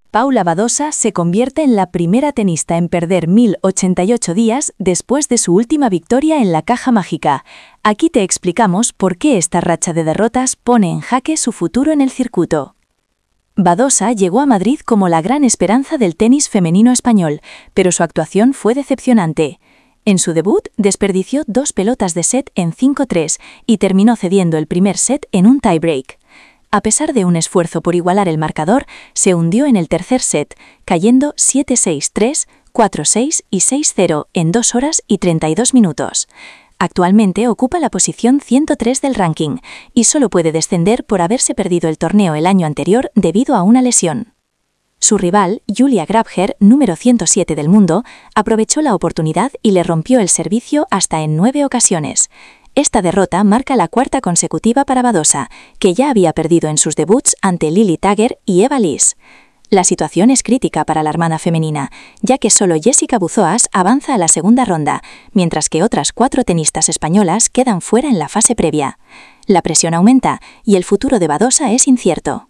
Paula Badosa se convierte en la primera tenista en perder 1088 días después de su última victoria en la Caja Mágica. Aquí te explicamos por qué esta racha de derrotas pone en jaque su futuro en el circuito. Badosa llegó a Madrid como la gran esperanza del tenis femenino español, pero su actuación fue decepcionante. En su debut, desperdició 2 pelotas de set en 5-3 y terminó cediendo el primer set en un tiebreak. A pesar de un esfuerzo por igualar el marcador, se hundió en el tercer set, cayendo 7-6-3, 4-6 y 6-0 en 2 horas y 32 minutos. Actualmente ocupa la posición 103 del ranking y solo puede descender por haberse perdido el torneo el año anterior debido a una lesión. Su rival, Julia Grabher, número 107 del mundo, aprovechó la oportunidad y le rompió el servicio hasta en 9 ocasiones. Esta derrota marca la 4ª consecutiva para Badosa, que ya había perdido en sus debuts ante Lili Tagger y Eva Lys. La situación es crítica para la hermana femenina, ya que solo Jessica Buzoas avanza a la segunda ronda, mientras que otras 4 tenistas españolas quedan fuera en la fase previa. La presión aumenta y el futuro de Badosa es incierto.